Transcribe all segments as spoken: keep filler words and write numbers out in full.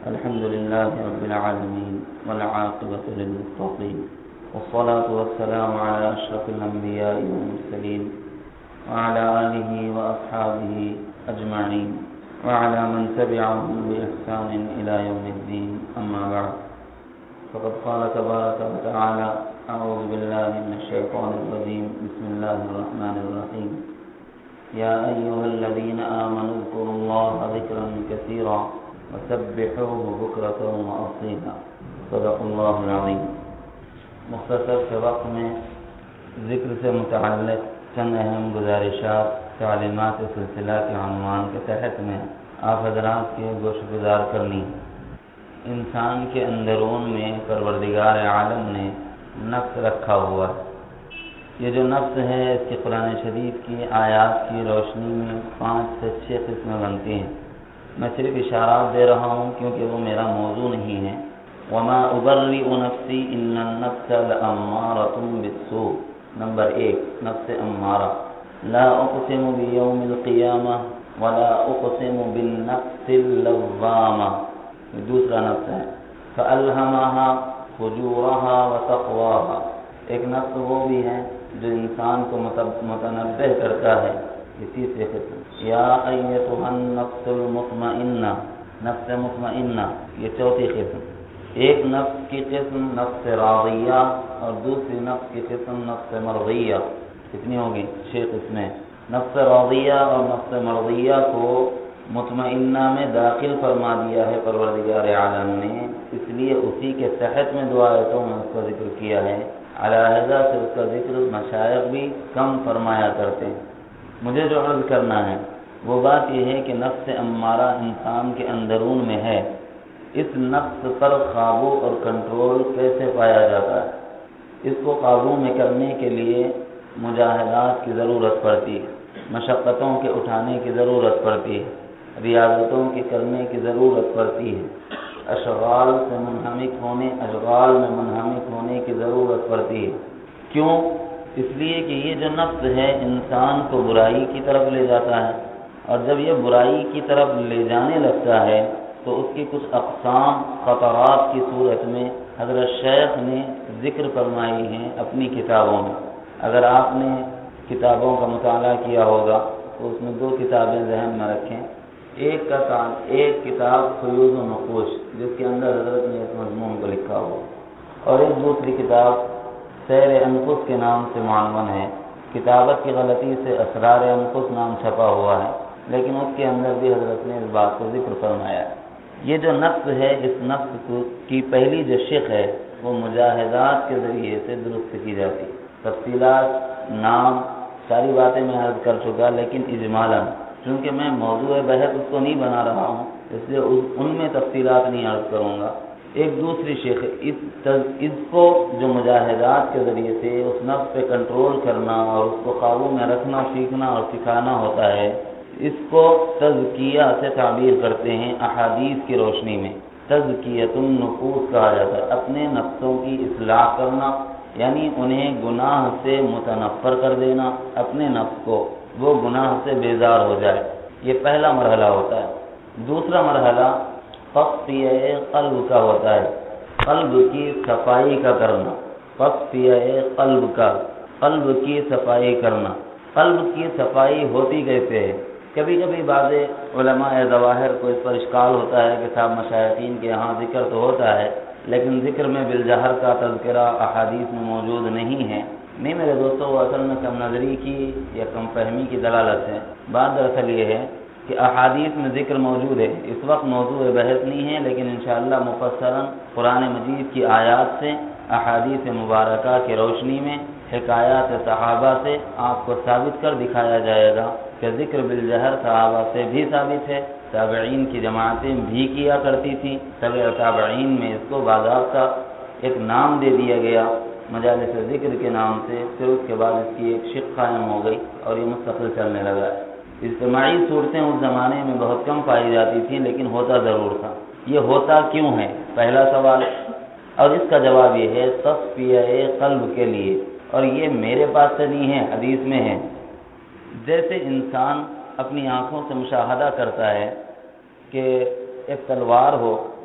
الحمد لله رب العالمين والعاقبة للمتقين والصلاة والسلام على أشرف الأنبياء والمرسلين وعلى آله وأصحابه أجمعين وعلى من تبعهم بإحسان إلى يوم الدين. أما بعد، فقد قال تبارك وتعالى: أعوذ بالله من الشيطان الرجيم. بسم الله الرحمن الرحيم. يا أيها الذين آمنوا اذكروا الله ذكرا كثيرا وسبحوه بكرة وأصيلا. صدق الله العظيم. مختصر سے وقت میں ذکر سے متعلق چند اہم گزارشات تعلیمات سلسلہ کے عنوان کے تحت میں آپ حضرات کے گوش گزار کرنی. انسان کے اندرون میں پروردگار عالم نے نفس رکھا ہوا ہے. یہ جو نفس ہے اس کی قرآن شریف کی آیات کی روشنی میں پانچ سے چھ قسمیں بنتی ہیں. میں صرف اشارات دے رہا ہوں کیونکہ وہ میرا موضوع نہیں ہے. وما ابرئ نفسی ان النفس لامارۃ بالسوء. نمبر ایک، نفس امارہ. لا اقسم بیوم القیامہ ولا اقسم بالنفس اللوامہ. دوسرا نفس ہے فالہمہا فجورہا وتقواہا. ایک نفس وہ بھی ہے جو انسان کو متنبہ کرتا ہے. یہ تیسری قسم. یا ایتھا النفس المطمئنہ، نفس مطمئنہ. یہ چوتھی قسم. ایک نفس کی قسم نفس راضیہ اور دوسری نفس کی قسم نفس مرضیہ. کتنی ہوگی؟ چھ قسمیں. نفس راضیہ اور نفس مرضیہ کو مطمئنہ میں داخل فرما دیا ہے پروردگار عالم نے، اس لیے اسی کے تحت میں دو آیتوں میں اس کا ذکر کیا ہے. علیحدہ سے اس کا ذکر مشائخ بھی کم فرمایا کرتے ہیں. مجھے جو عرض کرنا ہے وہ بات یہ ہے کہ نفس امارہ انسان کے اندرون میں ہے. اس نفس پر قابو اور کنٹرول کیسے پایا جاتا ہے؟ اس کو قابو میں کرنے کے لیے مجاہدات کی ضرورت پڑتی ہے، مشقتوں کے اٹھانے کی ضرورت پڑتی ہے، ریاضتوں کے کرنے کی ضرورت پڑتی ہے، اشغال سے منہمک ہونے اشغال میں منہمک ہونے کی ضرورت پڑتی ہے. کیوں؟ اس لیے کہ یہ جو نفس ہے انسان کو برائی کی طرف لے جاتا ہے، اور جب یہ برائی کی طرف لے جانے لگتا ہے تو اس کی کچھ اقسام خطرات کی صورت میں حضرت شیخ نے ذکر فرمائی ہیں اپنی کتابوں میں. اگر آپ نے کتابوں کا مطالعہ کیا ہوگا تو اس میں دو کتابیں ذہن میں رکھیں. ایک کا ایک کتاب فیوض و نقوش جس کے اندر حضرت نے اس مضمون کو لکھا ہوا، اور ایک دوسری کتاب سیر انفس کے نام سے معنون ہے. کتابت کی غلطی سے اسرار انفس نام چھپا ہوا ہے، لیکن اس کے اندر بھی حضرت نے اس بات کو ذکر فرمایا ہے. یہ جو نفس ہے اس نفس کی پہلی جو شق ہے وہ مجاہدات کے ذریعے سے درست کی جاتی. تفصیلات نام ساری باتیں میں عرض کر چکا، لیکن اجمالاً چونکہ میں موضوع بحث اس کو نہیں بنا رہا ہوں اس لیے ان میں تفصیلات نہیں عرض کروں گا. ایک دوسری شیخ اس اس کو جو مجاہدات کے ذریعے سے اس نفس پہ کنٹرول کرنا اور اس کو قابو میں رکھنا سیکھنا اور سکھانا ہوتا ہے، اس کو تزکیہ سے تعبیر کرتے ہیں احادیث کی روشنی میں. تزکیۃ النفوس کہا جاتا ہے. اپنے نفسوں کی اصلاح کرنا یعنی انہیں گناہ سے متنفر کر دینا، اپنے نفس کو وہ گناہ سے بیزار ہو جائے. یہ پہلا مرحلہ ہوتا ہے. دوسرا مرحلہ تصفیہ قلب کا ہوتا ہے، قلب کی صفائی کا کرنا. تصفیہ قلب کا قلب کی صفائی کرنا. قلب کی صفائی ہوتی کیسے ہے؟ کبھی کبھی بعض علماء ظواہر کو اس پر اشکال ہوتا ہے کہ صاحب مشائخین کے یہاں ذکر تو ہوتا ہے لیکن ذکر میں بالجہر کا تذکرہ احادیث میں موجود نہیں ہے. نہیں میرے دوستو، وہ اصل میں کم نظری کی یا کم فہمی کی دلالت ہے. بات دراصل یہ ہے کہ احادیث میں ذکر موجود ہے. اس وقت موضوع بحث نہیں ہے، لیکن انشاءاللہ مفصلاً قرآن مجید کی آیات سے احادیث مبارکہ کی روشنی میں حکایات صحابہ سے آپ کو ثابت کر دکھایا جائے گا کہ ذکر بالجہر صحابہ سے بھی ثابت ہے، تابعین کی جماعتیں بھی کیا کرتی تھیں. تبع تابعین میں اس کو باضابطہ ایک نام دے دیا گیا مجالس ذکر کے نام سے. پھر اس کے بعد اس کی ایک شق قائم ہو گئی اور یہ مستقل چلنے لگا. اجتماعی صورتیں اس زمانے میں بہت کم پائی جاتی تھیں، لیکن ہوتا ضرور تھا. یہ ہوتا کیوں ہے؟ پہلا سوال. اور اس کا جواب یہ ہے تصفیہ قلب کے لیے، اور یہ میرے پاس سے نہیں ہے، حدیث میں ہے. جیسے انسان اپنی آنکھوں سے مشاہدہ کرتا ہے کہ ایک تلوار ہو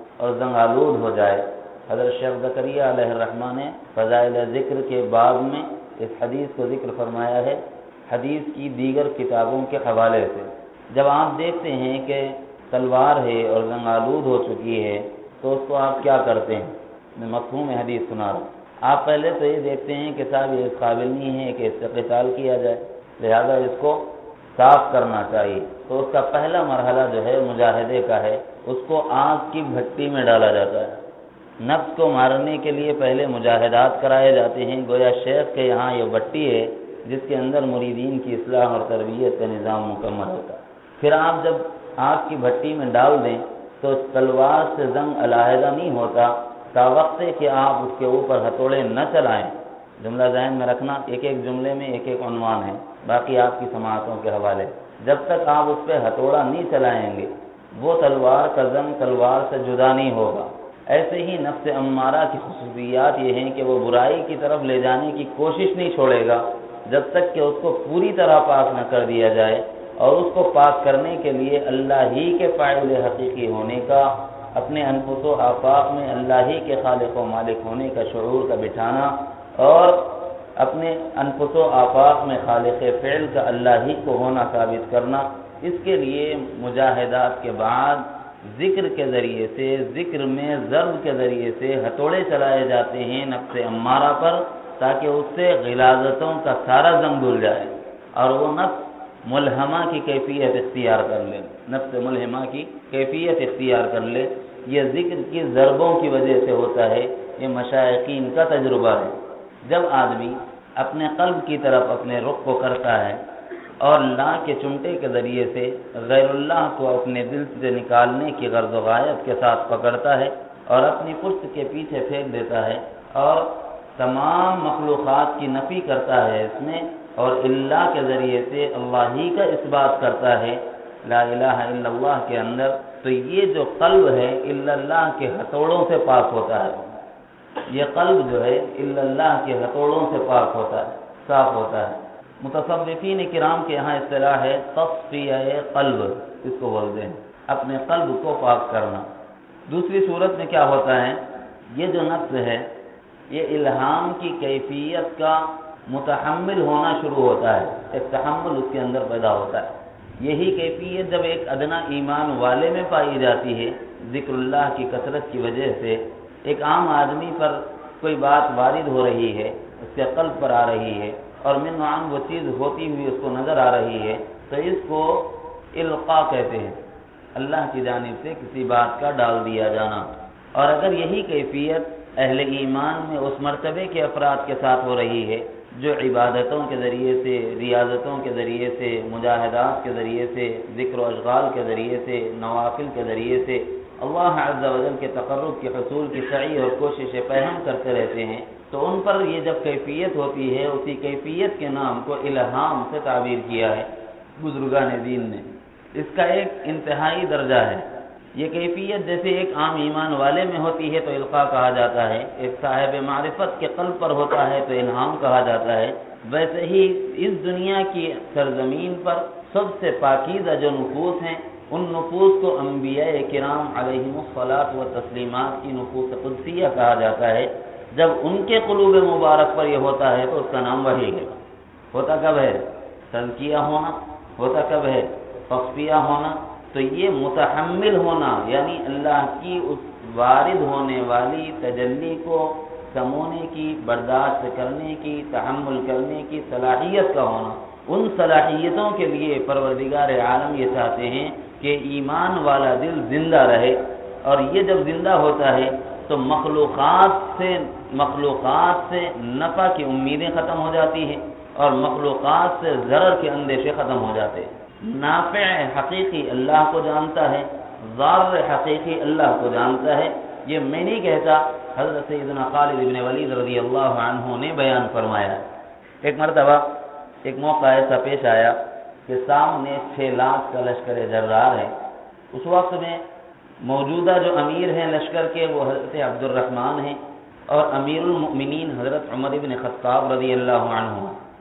اور زنگ آلود ہو جائے۔ حضرت شیخ زکریا علیہ الرحمہ نے فضائل ذکر کے باب میں اس حدیث کو ذکر فرمایا ہے، حدیث کی دیگر کتابوں کے حوالے سے۔ جب آپ دیکھتے ہیں کہ تلوار ہے اور زنگ آلود ہو چکی ہے تو اس کو آپ کیا کرتے ہیں؟ میں مفہوم حدیث سنا رہا ہوں۔ آپ پہلے تو یہ دیکھتے ہیں کہ صاحب یہ اس قابل نہیں ہے کہ اس سے قتال کیا جائے، لہذا اس کو صاف کرنا چاہیے۔ تو اس کا پہلا مرحلہ جو ہے مجاہدے کا ہے، اس کو آگ کی بھٹی میں ڈالا جاتا ہے۔ نفس کو مارنے کے لیے پہلے مجاہدات کرائے جاتے ہیں، گویا شیخ کے یہاں یہ بھٹی ہے جس کے اندر مریدین کی اصلاح اور تربیت کا نظام مکمل ہوتا ہے۔ پھر آپ جب آگ کی بھٹی میں ڈال دیں تو تلوار سے زنگ علیحدہ نہیں ہوتا تا وقت کہ آپ اس کے اوپر ہتھوڑے نہ چلائیں۔ جملہ ذہن میں رکھنا، ایک ایک جملے میں ایک ایک عنوان ہے، باقی آپ کی سماعتوں کے حوالے۔ جب تک آپ اس پہ ہتھوڑا نہیں چلائیں گے وہ تلوار کا زنگ تلوار سے جدا نہیں ہوگا۔ ایسے ہی نفس امارہ کی خصوصیات یہ ہیں کہ وہ برائی کی طرف لے جانے کی کوشش نہیں چھوڑے گا جب تک کہ اس کو پوری طرح پاک نہ کر دیا جائے، اور اس کو پاک کرنے کے لیے اللہ ہی کے فاعل حقیقی ہونے کا، اپنے انفس و آفاق میں اللہ ہی کے خالق و مالک ہونے کا شعور کا بٹھانا، اور اپنے انفس و آفاق میں خالق فعل کا اللہ ہی کو ہونا ثابت کرنا۔ اس کے لیے مجاہدات کے بعد ذکر کے ذریعے سے، ذکر میں ضرب کے ذریعے سے ہتھوڑے چلائے جاتے ہیں نفس امارہ پر، تاکہ اس سے غلاظتوں کا سارا زنگ دھل جائے اور وہ نفس ملہمہ کی کیفیت اختیار کر لے، نفس ملہمہ کی کیفیت اختیار کر لے۔ یہ ذکر کی ضربوں کی وجہ سے ہوتا ہے، یہ مشائقین کا تجربہ ہے۔ جب آدمی اپنے قلب کی طرف اپنے رخ کو کرتا ہے اور لا کے چمٹے کے ذریعے سے غیر اللہ کو اپنے دل سے نکالنے کی غرض و غایت کے ساتھ پکڑتا ہے اور اپنی پشت کے پیچھے پھینک دیتا ہے اور تمام مخلوقات کی نفی کرتا ہے اس میں، اور اللہ کے ذریعے سے اللہ ہی کا اثبات کرتا ہے لا الہ الا اللہ کے اندر، تو یہ جو قلب ہے الا اللہ کے ہتھوڑوں سے پاک ہوتا ہے۔ یہ قلب جو ہے الا اللہ کے ہتھوڑوں سے پاک ہوتا ہے، صاف ہوتا ہے۔ متصوفین کرام کے یہاں اصطلاح ہے تصفیہ قلب، اس کو بولتے ہیں اپنے قلب کو پاک کرنا۔ دوسری صورت میں کیا ہوتا ہے، یہ جو نفس ہے یہ الہام کی کیفیت کا متحمل ہونا شروع ہوتا ہے، ایک تحمل اس کے اندر پیدا ہوتا ہے۔ یہی کیفیت جب ایک ادنا ایمان والے میں پائی جاتی ہے، ذکر اللہ کی کثرت کی وجہ سے ایک عام آدمی پر کوئی بات وارد ہو رہی ہے، اس کے قلب پر آ رہی ہے اور من عام وہ چیز ہوتی ہوئی اس کو نظر آ رہی ہے، تو اس کو القاء کہتے ہیں، اللہ کی جانب سے کسی بات کا ڈال دیا جانا۔ اور اگر یہی کیفیت اہل ایمان میں اس مرتبے کے افراد کے ساتھ ہو رہی ہے جو عبادتوں کے ذریعے سے، ریاضتوں کے ذریعے سے، مجاہدات کے ذریعے سے، ذکر و اشغال کے ذریعے سے، نوافل کے ذریعے سے اللہ عز و جل کے تقرب کے حصول کی سعی اور کوششیں پہم کرتے رہتے ہیں، تو ان پر یہ جب کیفیت ہوتی ہے، اسی کیفیت کے نام کو الہام سے تعبیر کیا ہے بزرگان دین نے۔ اس کا ایک انتہائی درجہ ہے۔ یہ کیفیت جیسے ایک عام ایمان والے میں ہوتی ہے تو القاء کہا جاتا ہے، ایک صاحب معرفت کے قلب پر ہوتا ہے تو الہام کہا جاتا ہے، ویسے ہی اس دنیا کی سرزمین پر سب سے پاکیزہ جو نفوس ہیں ان نفوس کو انبیاء کرام علیہم الصلاۃ و تسلیمات کی نفوس قدسیہ کہا جاتا ہے۔ جب ان کے قلوب مبارک پر یہ ہوتا ہے تو اس کا نام وحی ہے۔ ہوتا کب ہے؟ تزکیہ ہونا۔ ہوتا کب ہے؟ تصفیہ ہونا۔ تو یہ متحمل ہونا، یعنی اللہ کی اس وارد ہونے والی تجلی کو سمونے کی، برداشت کرنے کی، تحمل کرنے کی صلاحیت کا ہونا، ان صلاحیتوں کے لیے پروردگار عالم یہ چاہتے ہیں کہ ایمان والا دل زندہ رہے، اور یہ جب زندہ ہوتا ہے تو مخلوقات سے مخلوقات سے نفع کی امیدیں ختم ہو جاتی ہیں اور مخلوقات سے ضرر کے اندیشے ختم ہو جاتے ہیں۔ نافع حقیقی اللہ کو جانتا ہے، ضار حقیقی اللہ کو جانتا ہے۔ یہ میں نہیں کہتا، حضرت سیدنا خالد بن ولید رضی اللہ عنہ نے بیان فرمایا۔ ایک مرتبہ ایک موقع ایسا پیش آیا کہ سامنے چھ لاکھ کا لشکر جرار ہے۔ اس وقت میں موجودہ جو امیر ہیں لشکر کے وہ حضرت عبد الرحمن ہیں، اور امیر المؤمنین حضرت عمر بن خطاب رضی اللہ عنہ۔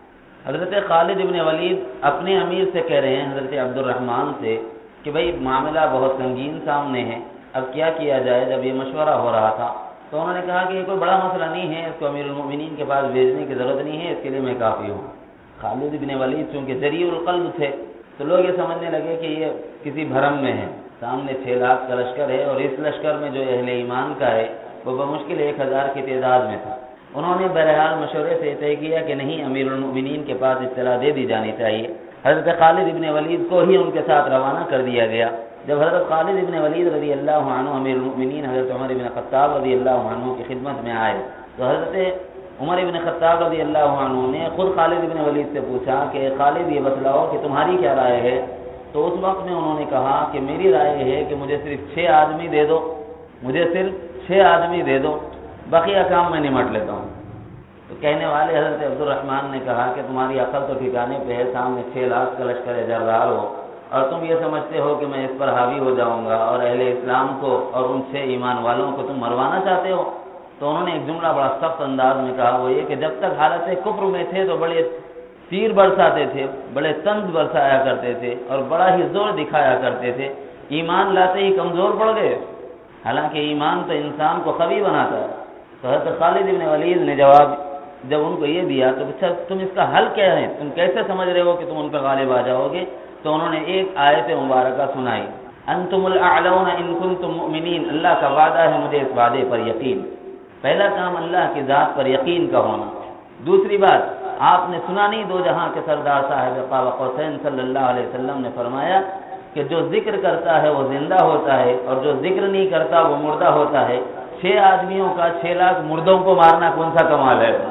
حضرت خالد بن ولید اپنے امیر سے کہہ رہے ہیں، حضرت عبد الرحمن سے، کہ بھئی معاملہ بہت سنگین سامنے ہے، اب کیا کیا جائے؟ جب یہ مشورہ ہو رہا تھا تو انہوں نے کہا کہ یہ کوئی بڑا مسئلہ نہیں ہے، اس کو امیر المؤمنین کے پاس بھیجنے کی ضرورت نہیں ہے، اس کے لیے میں کافی ہوں۔ خالد بن ولید چونکہ جریء القلب تھے تو لوگ یہ سمجھنے لگے کہ یہ کسی بھرم میں ہے، سامنے چھ لاکھ کا لشکر ہے اور اس لشکر میں جو اہل ایمان کا ہے وہ بمشکل ایک ہزار کی تعداد میں تھا۔ انہوں نے بہرحال مشورے سے طے کیا کہ نہیں، امیر المؤمنین کے پاس اطلاع دے دی جانی چاہیے۔ حضرت خالد بن ولید کو ہی ان کے ساتھ روانہ کر دیا گیا۔ جب حضرت خالد بن ولید رضی اللہ عنہ امیر المؤمنین حضرت عمر بن خطاب رضی اللہ عنہ کی خدمت میں آئے تو حضرت عمر بن خطاب رضی اللہ عنہ نے خود خالد بن ولید سے پوچھا کہ خالد یہ بتلاؤ کہ تمہاری کیا رائے ہے؟ تو اس وقت میں انہوں نے کہا کہ میری رائے ہے کہ مجھے صرف چھ آدمی دے دو، مجھے صرف چھ آدمی دے دو، بقیہ کام میں نمٹ لیتا ہوں۔ تو کہنے والے حضرت عبد الرحمن نے کہا کہ تمہاری عقل تو ٹھکانے پہ ہے، سامنے چھ لاکھ کا لشکر جرار ہو اور تم یہ سمجھتے ہو کہ میں اس پر حاوی ہو جاؤں گا اور اہل اسلام کو اور ان چھ ایمان والوں کو تم مروانا چاہتے ہو؟ تو انہوں نے ایک جملہ بڑا سخت انداز میں کہا، وہ یہ کہ جب تک حالت کفر میں تھے تو بڑے تیر برساتے تھے، بڑے طنز برسایا کرتے تھے اور بڑا ہی زور دکھایا کرتے تھے، ایمان لاتے ہی کمزور پڑ گئے، حالانکہ ایمان تو انسان کو قوی بناتا ہے۔ تو حضرت خالد بن ولید نے جواب جب ان کو یہ دیا تو اچھا تم اس کا حل کیا ہے، تم کیسے سمجھ رہے ہو کہ تم ان پہ غالب آ جاؤ گے؟ تو انہوں نے ایک آیت مبارکہ سنائی، انتم الاعلون ان کنتم مؤمنین، اللہ کا وعدہ ہے مجھے اس وعدے پر یقین۔ پہلا کام اللہ کی ذات پر یقین کا ہونا۔ دوسری بات، آپ نے سنا نہیں دو جہاں کے سردار صاحب قاب قوسین صلی اللہ علیہ وسلم نے فرمایا کہ جو ذکر کرتا ہے وہ زندہ ہوتا ہے اور جو ذکر نہیں کرتا وہ مردہ ہوتا ہے۔ چھ آدمیوں کا چھ لاکھ مردوں کو مارنا کون سا کمال ہے؟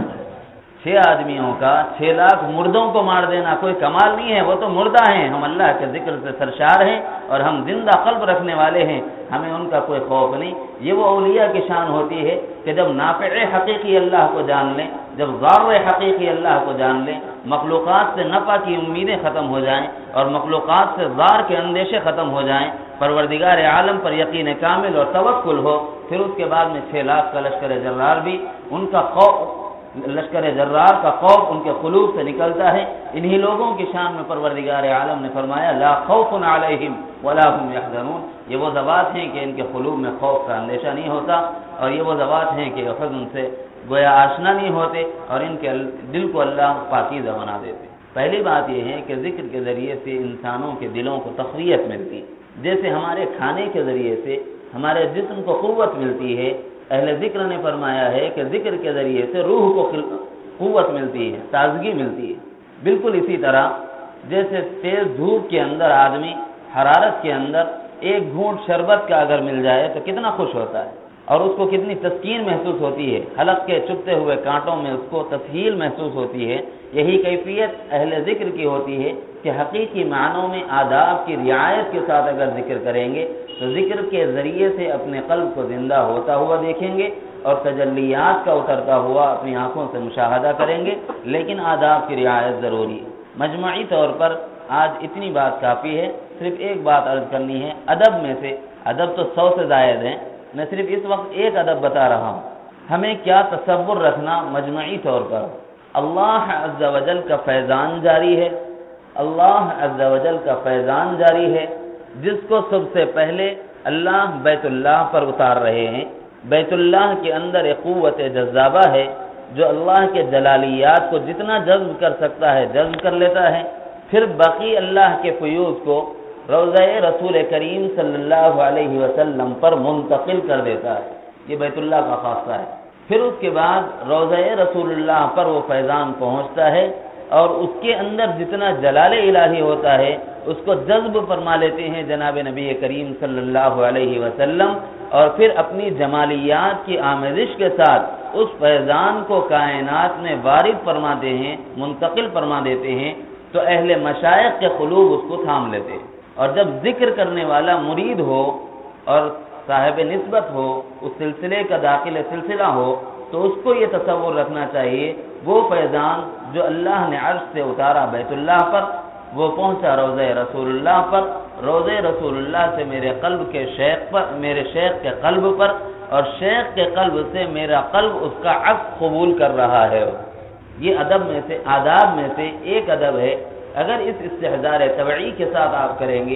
چھ آدمیوں کا چھ لاکھ مردوں کو مار دینا کوئی کمال نہیں ہے، وہ تو مردہ ہیں۔ ہم اللہ کے ذکر سے سرشار ہیں اور ہم زندہ قلب رکھنے والے ہیں، ہمیں ان کا کوئی خوف نہیں۔ یہ وہ اولیاء کی شان ہوتی ہے کہ جب نافع حقیقی اللہ کو جان لیں، جب ضار حقیقی اللہ کو جان لیں، مخلوقات سے نفع کی امیدیں ختم ہو جائیں اور مخلوقات سے ضار کے اندیشے ختم ہو جائیں، پروردگار عالم پر یقین کامل اور توکل ہو، پھر اس کے بعد میں چھ لاکھ کا لشکر جرار بھی ان کا خوف لشکر جرار کا خوف ان کے قلوب سے نکلتا ہے۔ انہی لوگوں کی شان میں پروردگار عالم نے فرمایا لا خوف علیہم ولا هم يحزنون، یہ وہ ذوات ہیں کہ ان کے قلوب میں خوف کا اندیشہ نہیں ہوتا اور یہ وہ ذوات ہیں کہ حزن سے گویا آشنا نہیں ہوتے اور ان کے دل کو اللہ پاکیزہ بنا دیتے۔ پہلی بات یہ ہے کہ ذکر کے ذریعے سے انسانوں کے دلوں کو تقویت ملتی، جیسے ہمارے کھانے کے ذریعے سے ہمارے جسم کو قوت ملتی ہے۔ اہل ذکر نے فرمایا ہے کہ ذکر کے ذریعے سے روح کو قوت ملتی ہے، تازگی ملتی ہے۔ بالکل اسی طرح جیسے تیز دھوپ کے اندر آدمی حرارت کے اندر ایک گھونٹ شربت کا اگر مل جائے تو کتنا خوش ہوتا ہے اور اس کو کتنی تسکین محسوس ہوتی ہے، حلق کے چبھتے ہوئے کانٹوں میں اس کو تسہیل محسوس ہوتی ہے۔ یہی کیفیت اہل ذکر کی ہوتی ہے کہ حقیقی معنوں میں آداب کی رعایت کے ساتھ اگر ذکر کریں گے تو ذکر کے ذریعے سے اپنے قلب کو زندہ ہوتا ہوا دیکھیں گے اور تجلیات کا اترتا ہوا اپنی آنکھوں سے مشاہدہ کریں گے، لیکن آداب کی رعایت ضروری ہے۔ مجموعی طور پر آج اتنی بات کافی ہے، صرف ایک بات عرض کرنی ہے۔ ادب میں سے، ادب تو سو سے زائد ہیں، میں صرف اس وقت ایک ادب بتا رہا ہوں۔ ہمیں کیا تصور رکھنا مجموعی طور پر، اللہ عز و جل کا فیضان جاری ہے، اللہ عز و جل کا فیضان جاری ہے جس کو سب سے پہلے اللہ بیت اللہ پر اتار رہے ہیں۔ بیت اللہ کے اندر ایک قوت جذابہ ہے جو اللہ کے جلالیات کو جتنا جذب کر سکتا ہے جذب کر لیتا ہے، پھر باقی اللہ کے فیوز کو روضہ رسول کریم صلی اللہ علیہ وسلم پر منتقل کر دیتا ہے۔ یہ بیت اللہ کا خاصہ ہے۔ پھر اس کے بعد روضہ رسول اللہ پر وہ فیضان پہنچتا ہے اور اس کے اندر جتنا جلال الہی ہوتا ہے اس کو جذب فرما لیتے ہیں جناب نبی کریم صلی اللہ علیہ وسلم، اور پھر اپنی جمالیات کی آمیزش کے ساتھ اس فیضان کو کائنات میں وارد فرماتے ہیں، منتقل فرما دیتے ہیں، تو اہل مشائخ کے قلوب اس کو تھام لیتے ہیں۔ اور جب ذکر کرنے والا مرید ہو اور صاحب نسبت ہو، اس سلسلے کا داخل سلسلہ ہو، تو اس کو یہ تصور رکھنا چاہیے وہ فیضان جو اللہ نے عرش سے اتارا بیت اللہ پر، وہ پہنچا روضہ رسول اللہ پر، روضہ رسول اللہ سے میرے قلب کے شیخ پر، میرے شیخ کے قلب پر، اور شیخ کے قلب سے میرا قلب اس کا عکس قبول کر رہا ہے۔ یہ ادب میں سے، آداب میں سے ایک ادب ہے۔ اگر اس استحضار طبعی کے ساتھ آپ کریں گے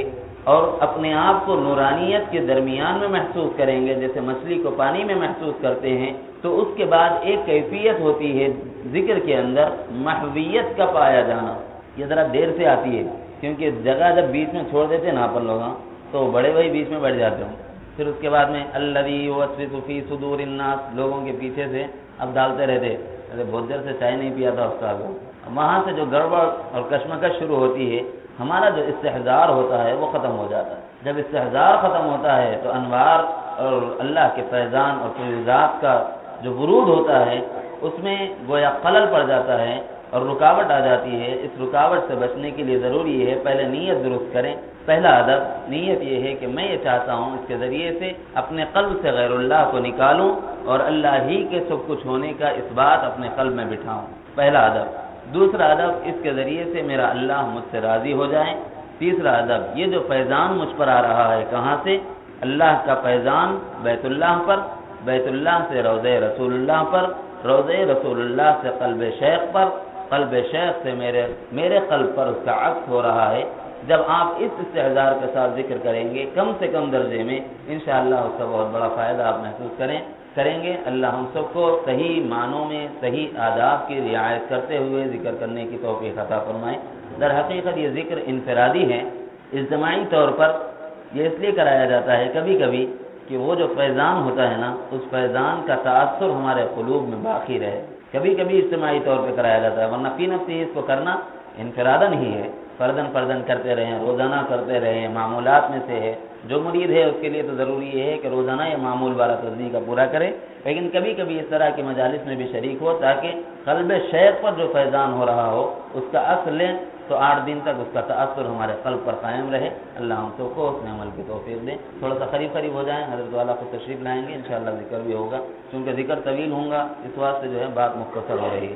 اور اپنے آپ کو نورانیت کے درمیان میں محسوس کریں گے، جیسے مچھلی کو پانی میں محسوس کرتے ہیں، تو اس کے بعد ایک کیفیت ہوتی ہے ذکر کے اندر محویت کا پایا جانا. یہ ذرا دیر سے آتی ہے، کیونکہ جگہ جب بیچ میں چھوڑ دیتے ہیں نا اپن لوگ، تو بڑے بھائی بیچ میں بیٹھ جاتے ہوں. پھر اس کے بعد میں الذی یوسوس فی صدور الناس، لوگوں کے پیچھے سے اب ڈالتے رہتے. ارے بہت دیر سے چائے نہیں پیا تھا استاد، وہاں سے جو گڑبڑ اور کشمکش شروع ہوتی ہے، ہمارا جو استحضار ہوتا ہے وہ ختم ہو جاتا ہے. جب استحضار ختم ہوتا ہے تو انوار اور اللہ کے فیضان اور فیضات کا جو ورود ہوتا ہے اس میں گویا خلل پڑ جاتا ہے اور رکاوٹ آ جاتی ہے. اس رکاوٹ سے بچنے کے لیے ضروری ہے پہلے نیت درست کریں. پہلا ادب نیت یہ ہے کہ میں یہ چاہتا ہوں اس کے ذریعے سے اپنے قلب سے غیر اللہ کو نکالوں اور اللہ ہی کے سب کچھ ہونے کا اس بات اپنے قلب میں بٹھاؤں. پہلا ادب. دوسرا ادب، اس کے ذریعے سے میرا اللہ مجھ سے راضی ہو جائے. تیسرا ادب، یہ جو فیضان مجھ پر آ رہا ہے کہاں سے؟ اللہ کا فیضان بیت اللہ پر، بیت اللہ سے روضہ رسول اللہ پر، روضہ رسول اللہ سے قلب شیخ پر، قلب شیخ سے میرے میرے قلب پر اس کا عکس ہو رہا ہے. جب آپ اس استحضار کے ساتھ ذکر کریں گے کم سے کم درجے میں، انشاءاللہ اس کا بہت بڑا فائدہ آپ محسوس کریں کریں گے. اللہ ہم سب کو صحیح معنوں میں صحیح آداب کی رعایت کرتے ہوئے ذکر کرنے کی توفیق عطا فرمائے. در حقیقت یہ ذکر انفرادی ہے، اجتماعی طور پر یہ اس لیے کرایا جاتا ہے کبھی کبھی کہ وہ جو فیضان ہوتا ہے نا، اس فیضان کا تاثر ہمارے قلوب میں باقی رہے. کبھی کبھی اجتماعی طور پہ کرایا جاتا ہے، ورنہ فی نفسی اس کو کرنا انفرادن ہی ہے. فردن فردن کرتے رہیں، روزانہ کرتے رہیں، معمولات میں سے ہے. جو مرید ہے اس کے لیے تو ضروری یہ ہے کہ روزانہ یہ معمول والا تصدیق کا پورا کرے، لیکن کبھی کبھی اس طرح کی مجالس میں بھی شریک ہو تاکہ قلب شیخ پر جو فیضان ہو رہا ہو اس کا اثر لیں، تو آٹھ دن تک اس کا تاثر ہمارے قلب پر قائم رہے. اللہ ہم سب کو اس میں عمل کی توفیق دیں. تھوڑا سا قریب قریب ہو جائیں، حضرت والا کو تشریف لائیں گے، انشاءاللہ ذکر بھی ہوگا. چونکہ ذکر طویل ہوں گا اس واسطے جو ہے بات مختصر ہو رہی ہے.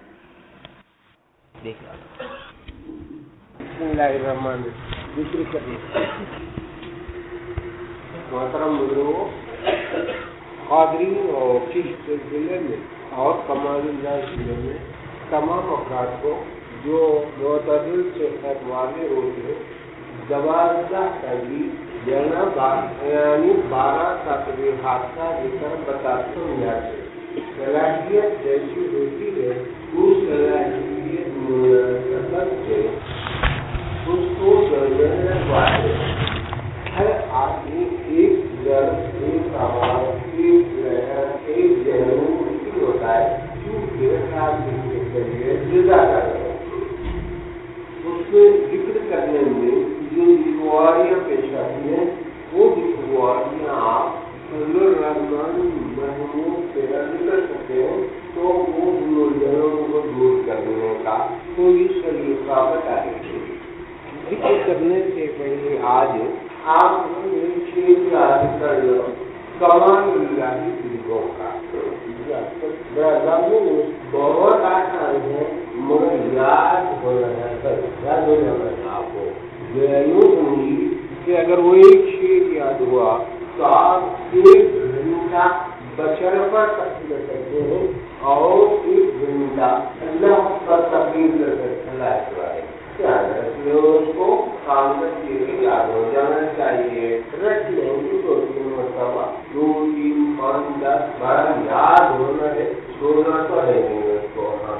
دیکھیے بسم اللہ الرحمن الرحیم. محترم بزرگوں، قادری اور چشت سلسلے میں اور کمال اللہ ضلع میں تمام افراد کو جو معتدل سے والے ہوتے دوازدہ تحریر یعنی بارہ ساتویں حادثہ ذکر بتاتے ہیں. صلاحیت جیسی ہوتی ہے اس صلاحیت سے اس کو والے ہر آدمی ایک گھر ایک آواز ایک لہر ایک جہنم ہوتا ہے کیونکہ آدمی کے ذریعے جدا کر رہے اس میں ذکر کرنے میں جو دشواریاں پیش آتی ہیں وہ دشواریاں آپ الرحمن محمود سے ذکر کرتے ہیں تو وہ جنوں کو دور کرنے کا کوئی طریقہ بتائیں گے. ذکر کرنے سے پہلے آج آپ یاد کر لو کمال اللہ دلوں کا. بہت آسان ہے مگر یاد ہونا یاد ہونا آپ کو یوں سمجھیے کہ اگر وہ ایک شیر یاد ہوا تو آپ ایک گھنٹہ بشر پر تقریر کرتے ہیں اور ایک گھنٹہ اللہ پر تقریر کر سکتے ہیں. اس کو کام کرتے ہوئے یاد ہو جانا چاہیے. رٹ لیں گے دو تین مرتبہ، دو تین پانچ دس بارہ یاد ہونا ہے، چھوڑنا تو ہے نہیں اس کو. ہاں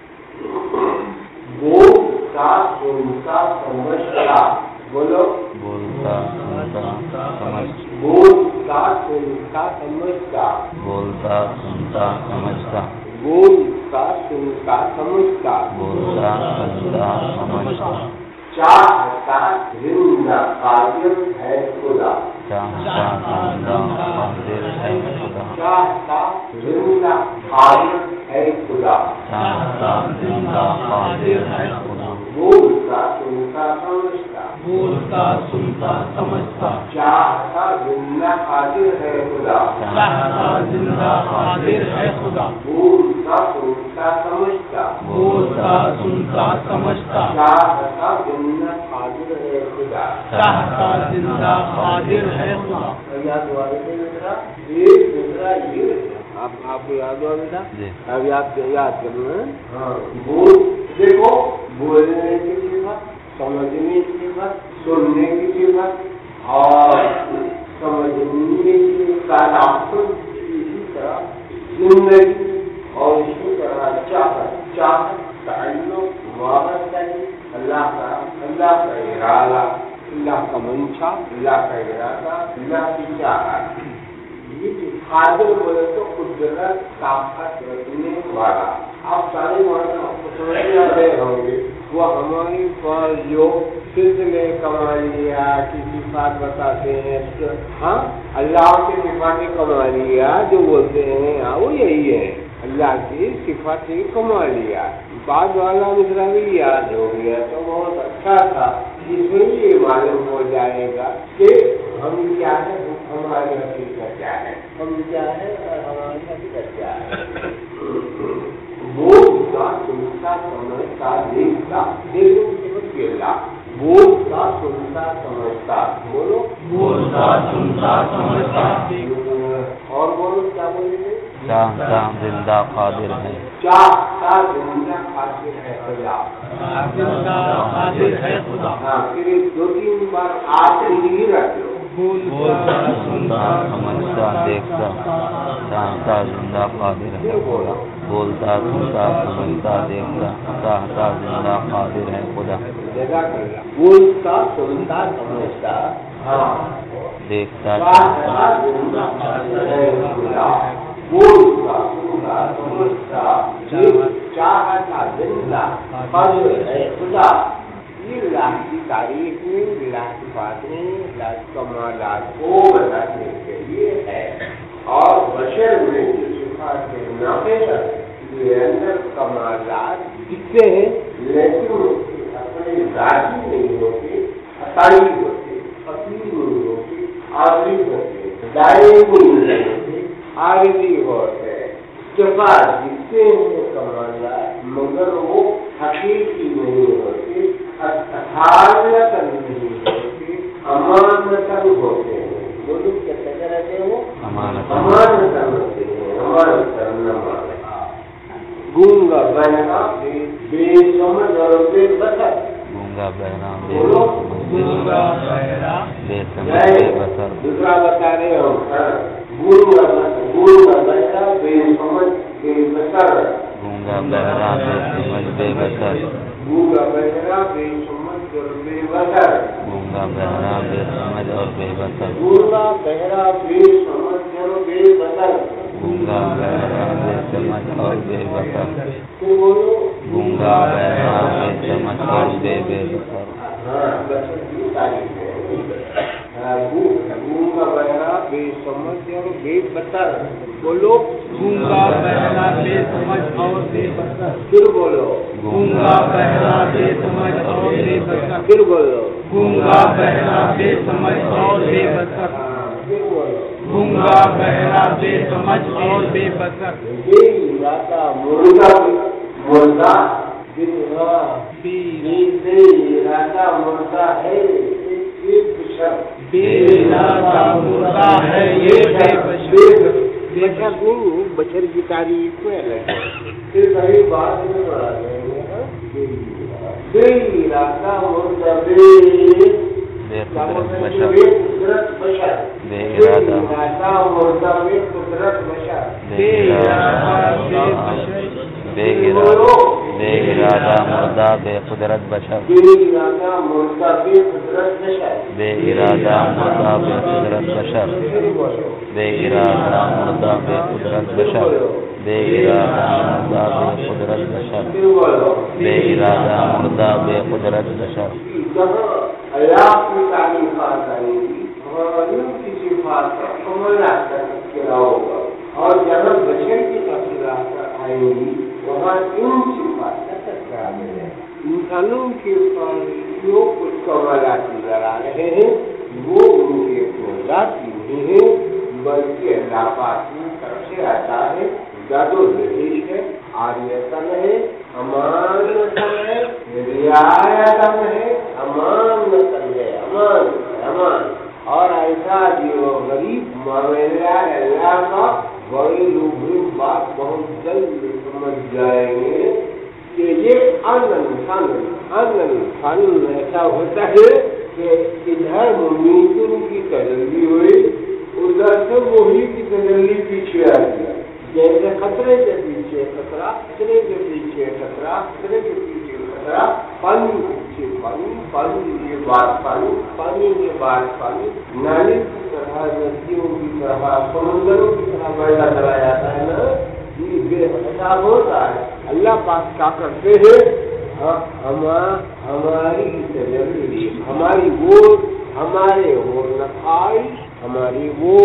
بولتا سنتا سمجھتا، بولو بولتا سنتا سمجھتا، بولتا سنتا سمجھتا، بولتا سنتا سمجھتا، بولتا سنتا سمجھتا، بولتا سنتا سمجھتا. چاہتا زندہ قادر ہے خدا، چاہتا زندہ قادر ہے خدا، چاہتا زندہ قادر ہے خدا، چاہتا زندہ قادر ہے خدا. بولتا سنتا سمجھتا، بولتا سنتا سمجھتا، چاہتا زندہ قادر ہے خدا، چاہتا زندہ قادر ہے خدا. بولتا سنتا سمجھتا، بولتا سنتا سمجھتا، چاہتا زندہ قادر ہے خدا، چاہتا زندہ قادر ہے خدا. یاد ہوا دوسرا ایک دوسرا یہ آپ آپ کو یاد ہوا بیٹا؟ اب یاد یاد کرنا. ہاں بول دیکھو بولنے کے لیے समझने की सिफत, सुनने की सिफत और समझने की तादाद इसी तरह जिंदगी और इसी तरह चाहत चाहत ताल्लुक वाबस्ता अल्लाह का अल्लाह का इरादा, अल्लाह का मंशा, अल्लाह का इरादा, अल्लाह की चाहत। ये कादिर बोले तो कुदरत ताकत रखने वाला। आप सारे माना आपको समझ में आ रहे होंगे। वो हमारे पास जो सिलसिले कमालिया की सिफात बताते हैं, हाँ अल्लाह के सिफात कमालिया जो बोलते हैं, हाँ वो यही है अल्लाह की सिफात कमालिया। बाद वाला मिसरा भी याद हो गया तो बहुत अच्छा था। इसमें ये मालूम हो जाएगा कि हम क्या है, हमारी हकीकत क्या है, हम क्या है और हमारी हकीकत क्या है। बोलता सुनता समझता देखता, देखो केला बोलता सुनता समझता, बोलो बोलता सुनता समझता। और बोलो क्या बोलेंगे? चाहता जिंदा कादिर है, चाहता जिंदा कादिर है खुदा, जिंदा कादिर है खुदा। हाँ फिर दो तीन बार आखिरी ही रख लो। बोलता सुनता समझता देखता, चाहता जिंदा कादिर है खुदा, बोलता सुनता समझता देखता, चाहता जिंदा कादिर है खुदा। जगह करना, बोलता सुनता समझता, हाँ देखता चाहता जिंदा कादिर है खुदा, बोलता सुनता समझता चाहता जिंदा कादिर है खुदा। ये अल्लाह की तारीफ में, अल्लाह की बातें, अल्लाह की कमालात को बताने के लिए है। और बशर में जो सिफात के नाक़िस ये अंदर कमालात दिखते हैं, लेकिन अपने जाती नहीं होते, अताई होते, फकीर नहीं होते, आज़ी होते, दायमी नहीं होते, आरज़ी होते। सिफात दिखते हैं कमालात, मगर वो हकीकी नहीं होते, अथालतन नहीं होते, अमानतन होते हैं। वो लोग कैसे रहते हैं? वो अमानतन अमानतन होते हैं, अमानतन न माने। गूंगा बहना बेसमझ और बेबसर, गूंगा बहना बोलो गूंगा बहरा बेसमझ बेबसर। दूसरा बता रहे हो, गूंगा गूंगा बहरा बेसमझ बेबसर, गूंगा बहरा बेसमझ बेबसर, गूंगा बहरा बेसमझ और बेबसर, गूंगा बहरा बेसमझ और बेबसर, गूंगा बहरा बेसमझ और बेबसर, गूंगा बहरा बेसमझ और बेबसर, तो बोलो गूंगा बहरा बेसमझ और बेबसर। हाँ बसर की तारीफ है। गूंगा बहरा बेसमझ और बेबसर, बोलो गूंगा बहरा बेसमझ और बेबसर। फिर बोलो गूंगा बहरा बेसमझ और बेबसर। फिर बोलो गूंगा बहरा बेसमझ और बेबसर। हाँ फिर बोलो गूंगा बहरा बेसमझ और बेबसर। बेइरादा मुर्दा मुर्दा बिना बेइरादा मुर्दा है ये बशर, बेइरादा मुर्दा है ये बेबशर। बशर नहीं, बशर की तारीफ में अलग है। फिर कभी बात में बढ़ा देंगे। बेइरादा मुर्दा बे बेकुदरत बशर, बेकुदरत बशर, बेइरादा बेइरादा मुर्दा बेकुदरत बशर, बेइरादा बेइरादा बेइरादा मुर्दा बेकुदरत बशर, बेइरादा मुर्दा बेकुदरत बशर, बेइरादा मुर्दा बेकुदरत बशर, बेइरादा मुर्दा बेकुदरत बशर, बेइरादा मुर्दा बेकुदरत बशर, बेइरादा मुर्दा बेकुदरत बशर। अल्लाह की तारीफ़ात आएगी, हमारी की सिफात कमालात का होगा। और जहाँ बशर की तफसीलात आएंगी वहाँ इन सिफात का तस्करा मिलेगा। इंसानों के पास जो कुछ कमालात नजर आ रहे हैं वो उनके जाती नहीं है, बल्कि अल्लाह पाक की तरफ से आता है। जादो नहीश है, आर्यतन है, अमानतन है, रियायतन है, अमानतन है, अमान अमान। और ऐसा जो गरीब मामला अल्लाह का बड़ी रूबरू बात बहुत जल्द समझ जाएंगे کہ یہ آنند فن آنند فن ایسا ہوتا ہے کہ ادھر ممیتوں کی تجلی ہوئی، ادھر سے وہی کی تجلی پیچھے آ گیا، جیسے خطرے کے پیچھے خطرہ، خطرے کے پیچھے خطرہ، خطرے کے پیچھے خطرہ، پانی کے پیچھے پانی، پانی کے بعد پانی، پانی کے بعد پانی، نالی کی طرح، ندیوں کی طرح، سمندروں کی طرح بڑھتا چلا جاتا ہے نا، یہ بے حساب ہوتا ہے۔ اللہ پاک کیا کرتے ہیں؟ ہماری تجلی، ہماری وہ ہمارے وہ نقائص، ہماری وہ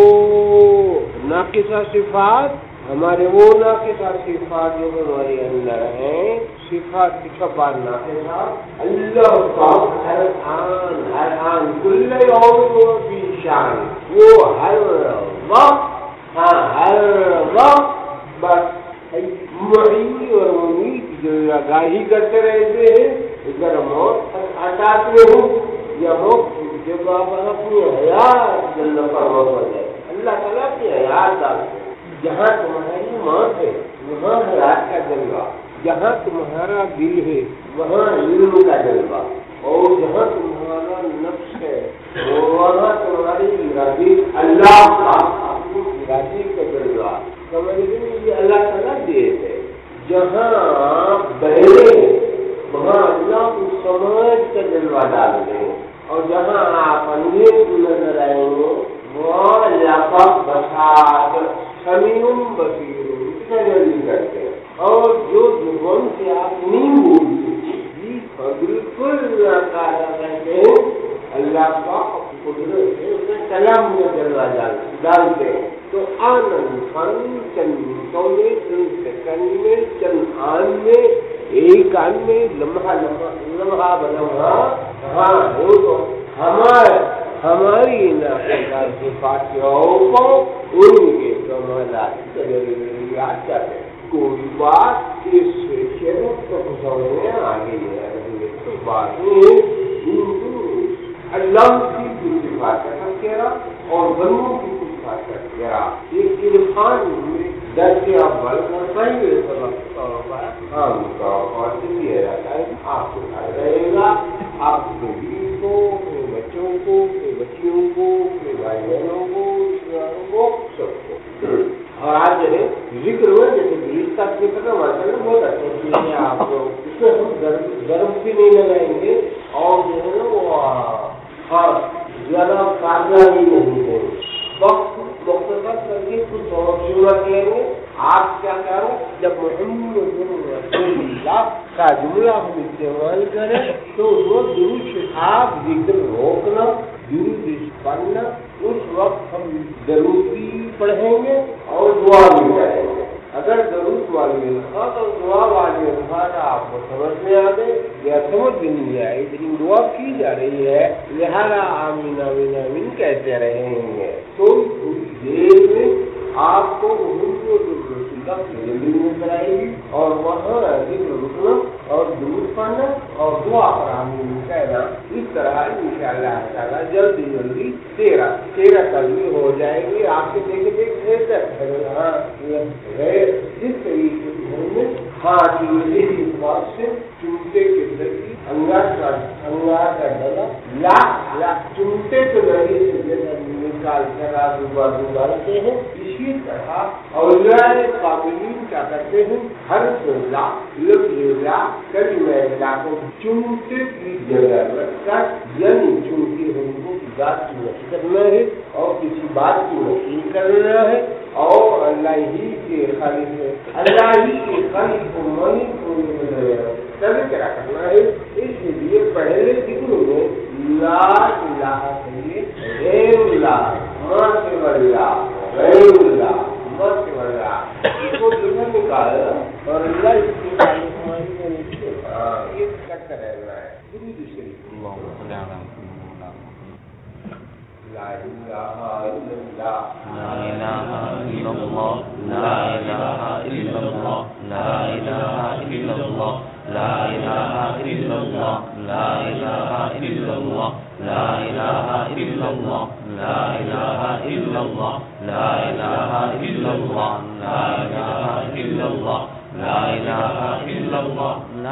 ناقصہ صفات، ہمارے وہ ناقصہ صفات جو ہمارے اندر ہیں، صفات کی چھپان ناقصہ، اللہ پاک ہر آن ہر آن کل یوم فی شان، وہ ہر وقت، ہاں ہر وقت بس معی اور امید جو آگاہی کرتے رہتے ہیں، اگر موت ہٹاتے ہوں یا موت جب آپ اپنی حیات جلد فرما ہو جائے، اللہ تعالیٰ کی حیات ڈالتے ہیں، جہاں تمہاری موت ہے وہاں حیات کا جلوہ، جہاں تمہارا دل ہے وہاں علم کا جلوہ، اور جہاں تمہارا نفس ہے وہاں تمہاری ارادی اللہ کا اپنی ارادی کا جلوہ۔ سمجھ لیں یہ اللہ تعالیٰ دیتے ہیں، جہاں بہرے وہاں اللہ کو سمجھ کا جلوہ ڈال دیں، اور جہاں آپ اندھے کو نظر آئیں گے وہاں اللہ کا بساط سمیع بصیر تجلی کرتے ہیں، اور جو زبان سے آپ نہیں بولتے بالکل کہتے ہیں اللہ کا قدرت سے اسے کلام میں جلوہ ڈالتے ہیں۔ تو آنند فن چند سونے چند سیکنڈ میں چند آن میں ایک آن میں لمحہ لمحہ لمحہ بلمحہ، ہاں وہ تو ہمارے ہماری ناقصہ صفاتوں کو ان کے کمالات تجلیات کرتے ہیں۔ کوئی بات اس سے شرط کو سمجھنے آگے ہے، کوئی بات نہیں، اللہ کی کچھ صفات کا تذکرہ اور بندوں کی کچھ صفات کا تذکرہ، ایک عرفان میں درس اول اور پہلے سبق ہم کا اور دیا جاتا ہے، آپ کو رہے گا، آپ کے بیوی کو، اپنے بچوں کو، اپنے بچیوں کو، اپنے بھائی بہنوں کو، رشتے داروں کو، سب کو۔ اور آج جو ہے ذکر ہوا جیسے گریس کا ذکر ہے، ماشاء اللہ بہت اچھا چیز ہے، آپ کو اس میں ہم گرم بھی نہیں لگائیں گے، اور جو ہے نا وہ ہاں زیادہ کامیابی نہیں ہے، وقت مختصر کر کے کچھ اور جملہ کہیں گے۔ آپ کیا کرو، جب محمد رسول اللہ کا جملہ ہم استعمال کریں تو وہ درود آپ ذکر روکنا، درود پڑھنا، اس وقت ہم درود بھی پڑھیں گے اور دعا بھی کریں گے۔ اگر درود والی الفاظ اور دعا والی الفاظ آپ کو سمجھ میں آ گئے یا سمجھ بھی نہیں آئے، لیکن دعا کی جا رہی ہے لہذا آمین آمین آمین کہتے رہیں گے، تو تھوڑی دیر میں آپ کو زندگی میں کرائے گی، اور وہاں ذکر رکنا اور درود پڑھنا اور دعا پر آمین کہنا، اس طرح انشاءاللہ تعالیٰ جلدی جلدی تیرہ تیرہ کلمے ہو جائے گی۔ آپ کے دیکھے دیکھے ہاں جس طریقے سے ہاں اس بات سے چمٹے کے ذریعے انگار کا انگار کا ڈلا لاکھ لاکھ چمٹے کے ذریعے سے نکال کر آگے بازو ڈالتے ہیں، اسی طرح اولیاء قابلین کیا کرتے ہیں، ہر لا لفظ لا کلمہ لا کو چمٹے کی جگہ رکھ کر، یعنی چمٹے ہم کو ذات کی نفی کرنا ہے اور کسی بات کی نفی کرنا ہے، اور اللہ ہی کے خالق ہے، اللہ ہی کے خالق کو مانی کو تذکرہ کرنا ہے۔ اس لیے پہلے ذکر میں لا الہ کہیے، غیر اللہ، ما سوى اللہ، غیر اللہ، ما سوى اللہ، اس کو جگہ نکالا اور اللہ اس کے خالق مانی کو نیچے یہ کرتا رہنا ہے۔ درود شریف لا الہ الا اللہ، لا الہ الا اللہ، لا الہ الا اللہ، لا الہ الا اللہ، لا الہ الا اللہ، لا الہ الا اللہ، لا الہ الا اللہ، لا الہ الا اللہ، لا الہ الا اللہ، لا الہ الا اللہ، لا الہ الا اللہ، لا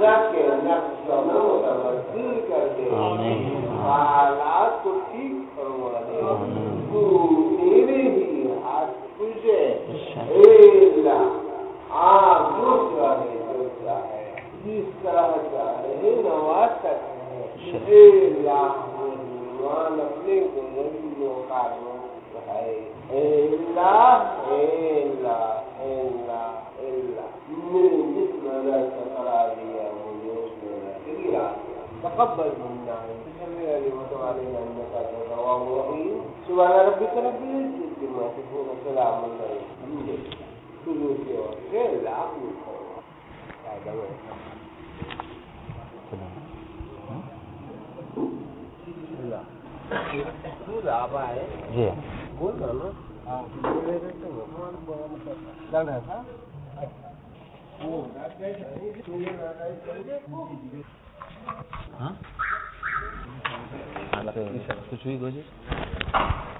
کے نقش و متمثل کر دے، حالات کو ٹھیک کروا دے، تو میرے ہی ہاتھ تجھے اے اللہ آپ دوسرا ہے جو چاہے جس طرح چاہے نواز سکتے ہیں، اے اللہ ایمان اپنے گزریوں کاروں ہے، اے اللہ اے اللہ اے اللہ اے اللہ میرے جسم اللہ سے قرار دیا مجھے اس میں گرا تقبل منا تجلی علی متعالی انك انت التواب الرحیم سبحان ربک رب العزة عما یصفون وسلام علی المرسلین شروع سے اور چھ لاکھ جی بول رہا نا ڈاکٹر صاحب ہاں کچھ بھی کوشش